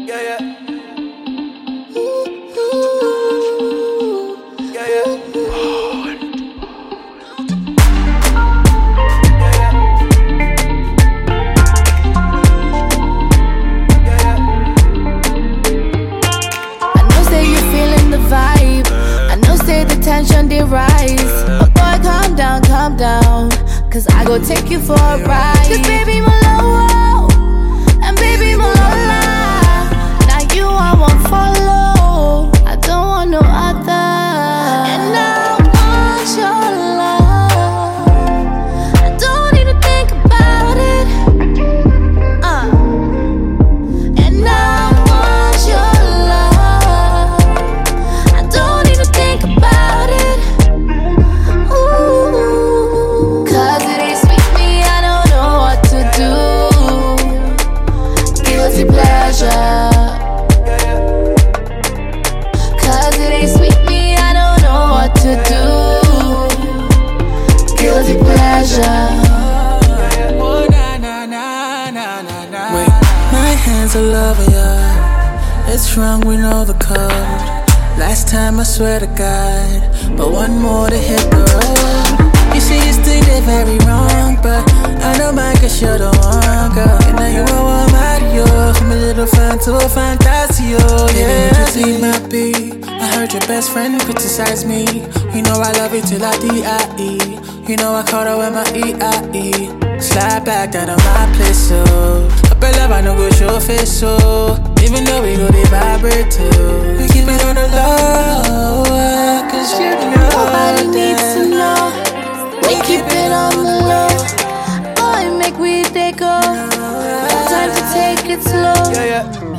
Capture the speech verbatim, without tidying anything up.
Yeah, yeah. Yeah, yeah. Tension they rise, but boy calm down, calm down, cause I go take you for a ride. Cause baby my low, and baby my lola, now you I won't follow, I don't want no other. And I want your love, I don't need to think about it. uh. And I want your love, I don't need to think about it. Cause it ain't sweet me, I don't know what to do. Guilty pleasure. Oh, na, na, na, na, na, na. Wait, my hands are loving ya. It's wrong, we know the code. Last time I swear to God, but one more to hit the road. You see this thing, they're very wrong, but I know mine cause you're the one, girl. And now you know I'm out of you. From a little fan to a fantasio, yeah. Baby, you my beat. I heard your best friend criticize me. You know I love you till I D I E. You know I caught her with my E I E. Slide back down to my place, so up in love, I know go show face, so even though we go, they vibrate too. We keep it on the low, cause you know nobody needs to know. We keep it on the low. Boy, make we they go. No time to take it slow. Yeah, yeah.